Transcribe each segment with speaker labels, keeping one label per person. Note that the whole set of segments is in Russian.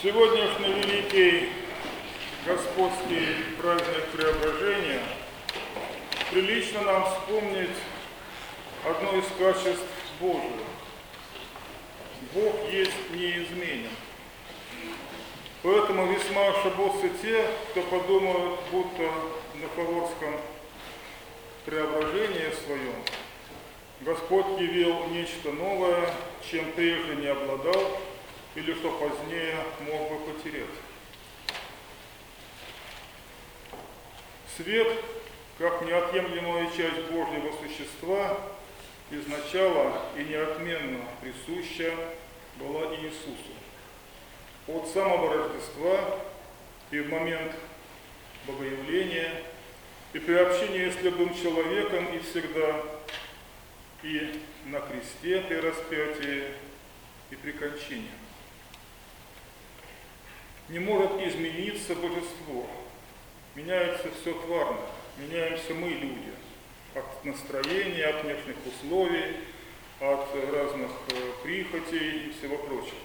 Speaker 1: Сегодняшний великий Господский праздник Преображения прилично нам вспомнить одно из качеств Божьих. Бог есть неизменен. Поэтому весьма ошибутся те, кто подумают, будто на Фаворском преображении своем Господь явил нечто новое, чем прежде не обладал, или что позднее мог бы потерять. Свет, как неотъемлемая часть Божьего существа, изначала и неотменно присуща была Иисусу. От самого Рождества и в момент Богоявления, и при общении с любым человеком, и всегда, и на кресте при распятии, и при кончине. Не может измениться божество. Меняется все тварно. Меняемся мы, люди. От настроения, от внешних условий, от разных прихотей и всего прочего.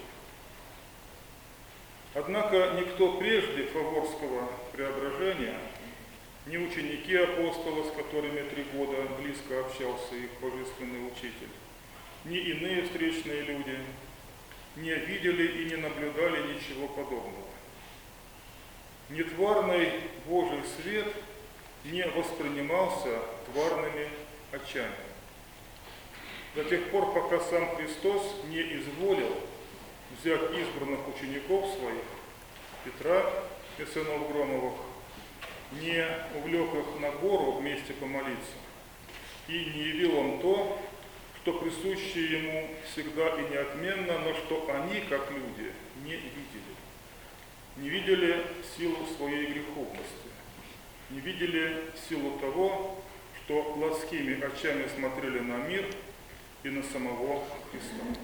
Speaker 1: Однако никто прежде Фаворского преображения, ни ученики апостола, с которыми 3 года близко общался их божественный учитель, ни иные встречные люди не видели и не наблюдали ничего подобного. Нетварный Божий свет не воспринимался тварными очами. До тех пор, пока сам Христос не изволил взять избранных учеников своих, Петра и сынов Громовых, не увлек их на гору вместе помолиться, и не явил он то, что присуще ему всегда и неотменно, но что они, как люди, не видели. Не видели силу своей греховности, не видели силу того, что плотскими очами смотрели на мир и на самого Христа.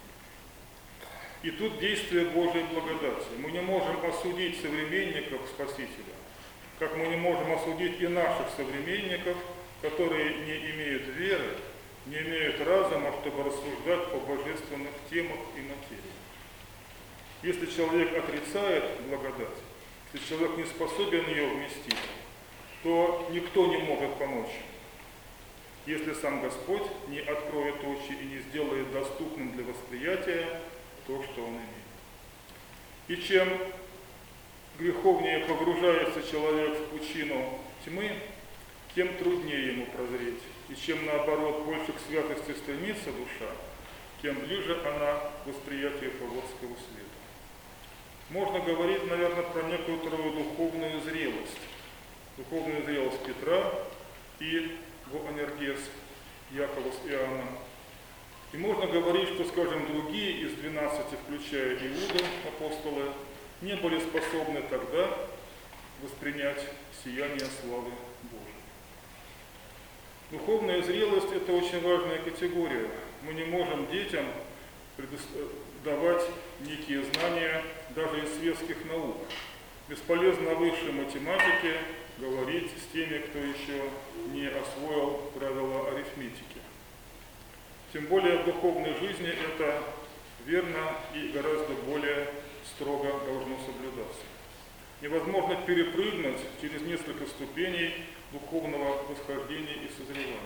Speaker 1: И тут действие Божьей благодати. Мы не можем осудить современников Спасителя, как мы не можем осудить и наших современников, которые не имеют веры, не имеют разума, чтобы рассуждать о божественных темах и материи. Если человек отрицает благодать, если человек не способен ее вместить, то никто не может помочь, если сам Господь не откроет очи и не сделает доступным для восприятия то, что он имеет. И чем греховнее погружается человек в пучину тьмы, тем труднее ему прозреть. И чем, наоборот, больше к святости стремится душа, тем ближе она к восприятию Фаворского света. Можно говорить, наверное, про некоторую духовную зрелость. Духовную зрелость Петра и Боанергес, Якова с Иоанном. И можно говорить, что, скажем, другие из 12, включая Иуду, апостолы, не были способны тогда воспринять сияние славы Божией. Духовная зрелость – это очень важная категория. Мы не можем детям давать некие знания даже из светских наук. Бесполезно о высшей математике говорить с теми, кто еще не освоил правила арифметики. Тем более в духовной жизни это верно и гораздо более строго должно соблюдаться. Невозможно перепрыгнуть через несколько ступеней духовного восхождения и созревания.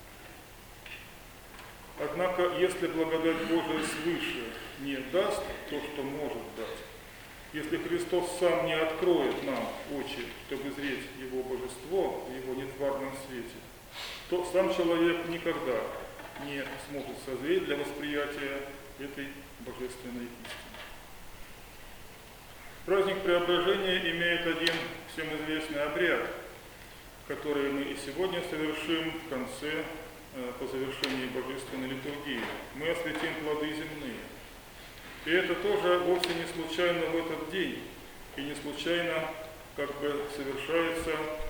Speaker 1: Однако, если благодать Божия свыше не даст то, что может дать, если Христос сам не откроет нам очи, чтобы зреть Его божество в Его нетварном свете, то сам человек никогда не сможет созреть для восприятия этой божественной истины. Праздник Преображения имеет один всем известный обряд, который мы и сегодня совершим в конце, по завершении божественной литургии. Мы осветим плоды земные. И это тоже вовсе не случайно в этот день, и не случайно как бы совершается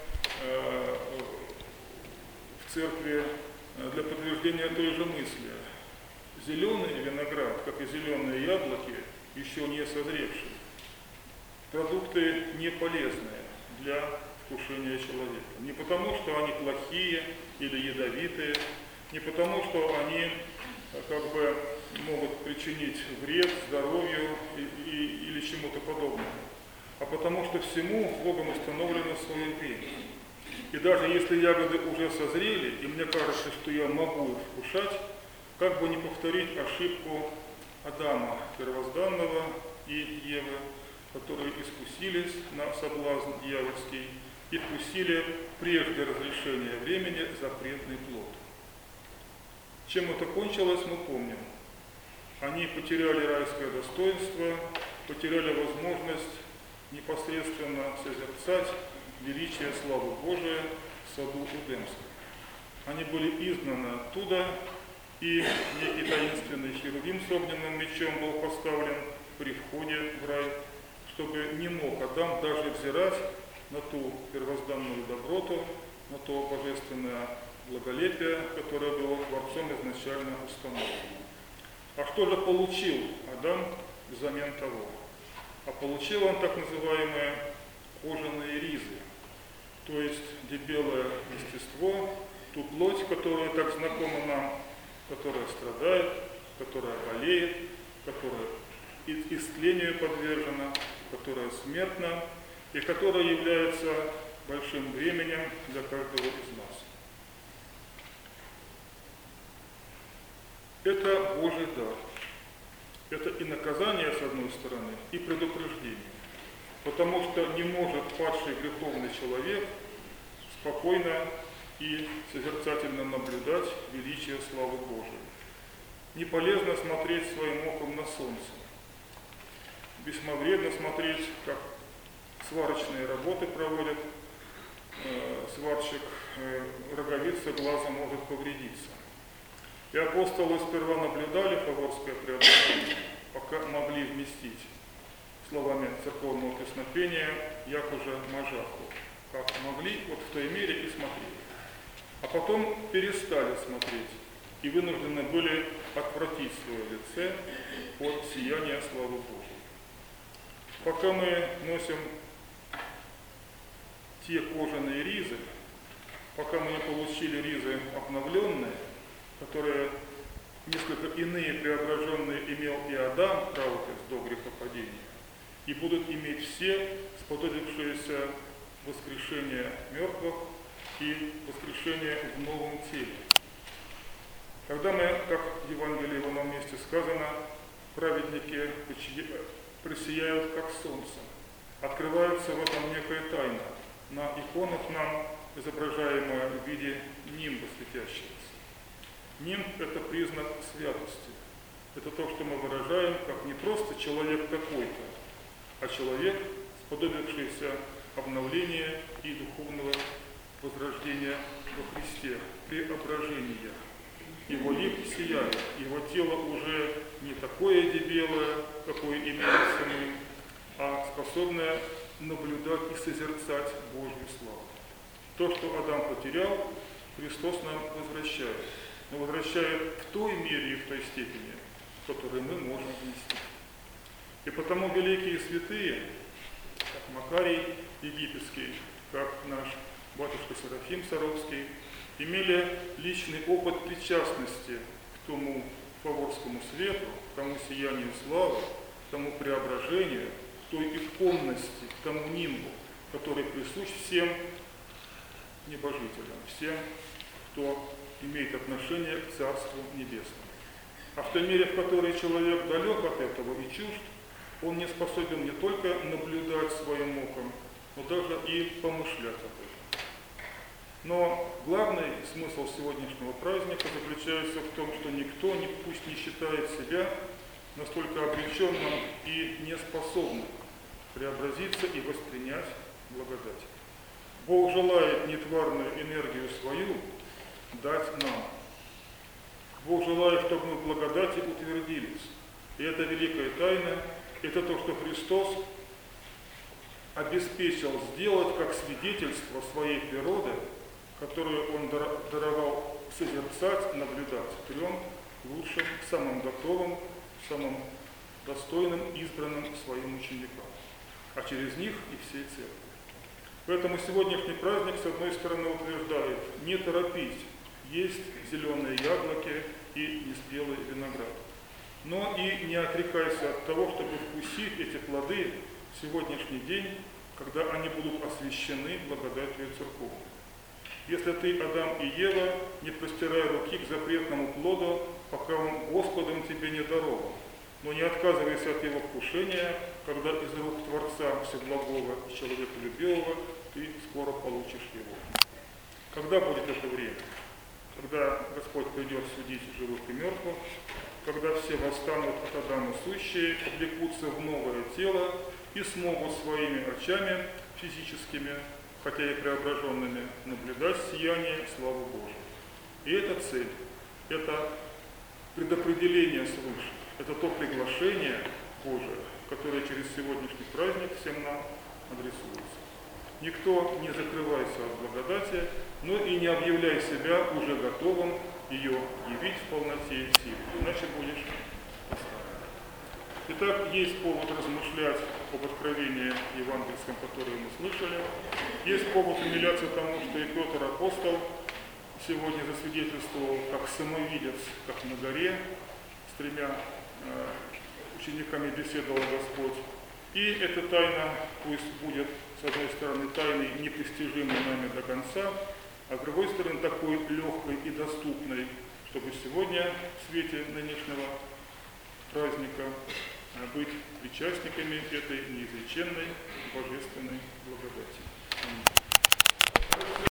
Speaker 1: в церкви для подтверждения той же мысли. Зеленый виноград, как и зеленые яблоки, еще не созревшие. Продукты не полезные для вкушения человека. Не потому, что они плохие или ядовитые, не потому, что они как бы могут причинить вред здоровью или чему-то подобному, а потому что всему Богом установлено свое время. И даже если ягоды уже созрели, и мне кажется, что я могу их вкушать, как бы не повторить ошибку Адама первозданного и Евы, которые искусились на соблазн дьявольский и вкусили прежде разрешения времени запретный плод. Чем это кончилось, мы помним. Они потеряли райское достоинство, потеряли возможность непосредственно созерцать величие славы Божия в саду Эдемском. Они были изгнаны оттуда, и некий таинственный херувим с огненным мечом был поставлен при входе в рай, чтобы не мог Адам даже взирать на ту первозданную доброту, на то божественное благолепие, которое было Творцом изначально установлено. А что же получил Адам взамен того? А получил он так называемые кожаные ризы, то есть дебелое естество, ту плоть, которая так знакома нам, которая страдает, которая болеет, которая истлению подвержена, которая смертна и которая является большим бременем для каждого из нас. Это Божий дар. Это и наказание, с одной стороны, и предупреждение. Потому что не может падший греховный человек спокойно и созерцательно наблюдать величие славы Божией. Не полезно смотреть своим оком на солнце. Весьма вредно смотреть, как сварочные работы проводит сварщик, роговица глаза может повредиться. И апостолы сперва наблюдали фаворское преображение, пока могли вместить словами церковного песнопения «як уже мажаху», как могли, вот в той мере и смотрели. А потом перестали смотреть и вынуждены были отвратить свое лице от сияния славы Божией. Пока мы носим те кожаные ризы, пока мы не получили ризы обновленные, которые несколько иные преображенные имел и Адам, правотец до грехопадения, и будут иметь все сподобившиеся воскрешения мертвых и воскрешения в новом теле. Когда мы, как в Евангелии в одном месте сказано, праведники просияют, как солнце, открывается в этом некая тайна, на иконах нам изображаемая в виде нимба светящегося. Нимб – это признак святости. Это то, что мы выражаем, как не просто человек такой-то, а человек, сподобившийся обновления и духовного возрождения во Христе, преображения. Его лик сияет, его тело уже не такое дебелое, какое имеется мы, а способное наблюдать и созерцать Божью славу. То, что Адам потерял, Христос нам возвращает. Но возвращает в той мере и в той степени, в которой мы можем вместить. И потому великие святые, как Макарий Египетский, как наш батюшка Серафим Саровский, имели личный опыт причастности к тому фаворскому свету, к тому сиянию славы, к тому преображению, к той иконности, к тому нимбу, который присущ всем небожителям, всем, кто имеет отношение к Царству Небесному. А в той мере, в которой человек далек от этого и чужд, он не способен не только наблюдать своим оком, но даже и помышлять об этом. Но главный смысл сегодняшнего праздника заключается в том, что никто пусть не считает себя настолько обреченным и неспособным преобразиться и воспринять благодать. Бог желает нетварную энергию свою дать нам. Бог желает, чтобы мы в благодати утвердились. И это великая тайна, это то, что Христос обеспечил сделать как свидетельство своей природы, которую Он даровал созерцать, наблюдать трем лучшим, самым готовым, самым достойным, избранным своим ученикам, а через них и всей церкви. Поэтому сегодняшний праздник, с одной стороны, утверждает не торопить есть зеленые яблоки и неспелый виноград. но и не отрекайся от того, чтобы вкусить эти плоды в сегодняшний день, когда они будут освящены благодатью церковной. Если ты, Адам и Ева, не простирай руки к запретному плоду, пока он Господом тебе не дарован, но не отказывайся от его вкушения, когда из рук Творца Всеблагого и Человеколюбивого ты скоро получишь его. Когда будет это время? Когда Господь придет судить живых и мертвых, когда все восстанут от Адама сущие, облекутся в новое тело и смогут своими очами физическими, хотя и преображенными, наблюдать сияние славы Божией. И это цель, это предопределение свыше, это то приглашение Божие, которое через сегодняшний праздник всем нам адресуется. Никто не закрывайся от благодати, но и не объявляй себя уже готовым ее явить в полноте и силе, иначе будешь оставлен. Итак, есть повод размышлять об откровении евангельском, которое мы слышали. Есть повод умиляться тому, что и Петр апостол сегодня засвидетельствовал, как самовидец, как на горе, с 3 учениками беседовал Господь. И эта тайна пусть будет, с одной стороны, тайной, непостижимой нами до конца, а с другой стороны, такой легкой и доступной, чтобы сегодня в свете нынешнего праздника быть причастниками этой неизреченной божественной благодати.